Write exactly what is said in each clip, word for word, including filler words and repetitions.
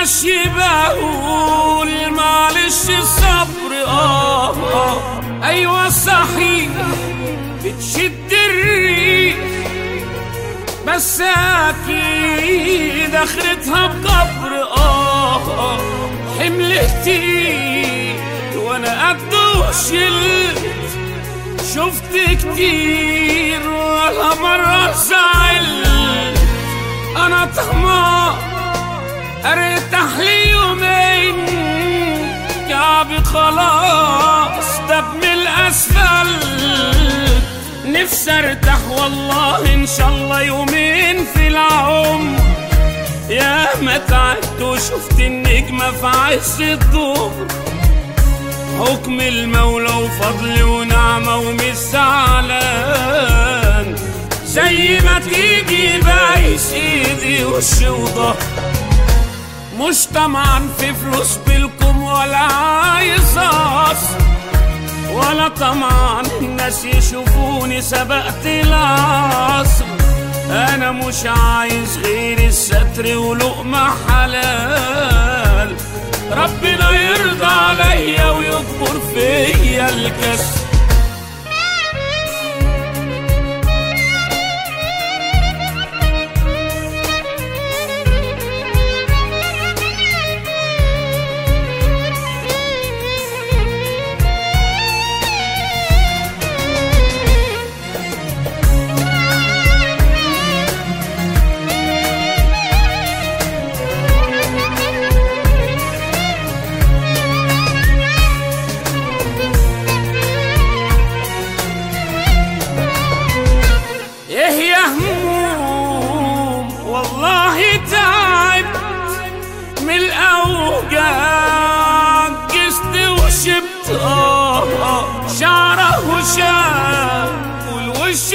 ماشي بقول معلش الصبر اه اه ايوه صحيح بتشد الريح، بس اكيد اخرتها بقبر اه اه حمل كتير وانا قده شلت، شفت كتير ولا مرة زعلت. انا طماع ارتاح لي يومين، كعبي خلاص دب من الاسفلت. نفسي ارتاح والله ان شاء الله يومين في العمر، يا ما تعبت وشفت النجمة في عز الظهر. حكم المولى وفضل ونعمة ومش زعلان، زي ما تيجي بايس ايدي وش وضهر. مش طمعان في فلوس بالكم ولا عايز اصل، ولا طمعان الناس يشوفوني سبقت العصر. انا مش عايز غير الستر ولقمة حلال، ربنا يرضى عليا ويكبر فيا الكسر. والله تعبت من الأوجاع، جست وشبت اه اه شعره وشاب والوش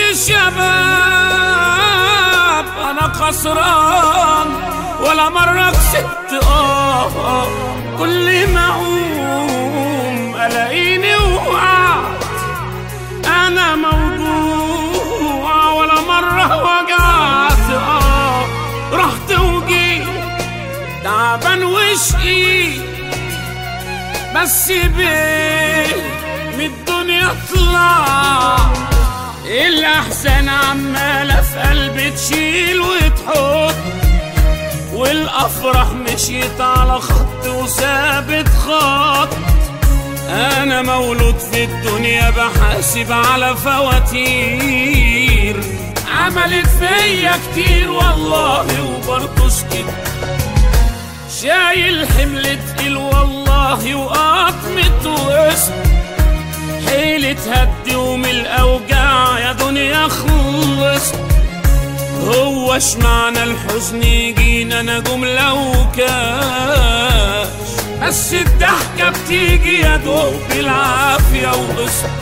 شباب. أنا خسران ولا مرة كسبت اه اه كل ما أقوم ألاقيني وقعت. أنا موجوع ولا مرة وجعت اه رحت وجيت تعبان وشقيت، بس بيه من الدنيا طلع. الأحزان عمالة في قلبي تشيل وتحط، والأفراح مشيت على خط وثابت خط. أنا مولود في الدنيا بحاسب على فواتير، عملت فيا كتير والله وبرضه سكت. شايل حمل تقيل والله وقطمت وقست، حيلة هدي ومن الأوجاع يا دنيا خلصت. هو اشمعنى الحزن يجينا انا جملة وكاش، بس الضحكة بتيجي يا دوب بالعافية وقسط.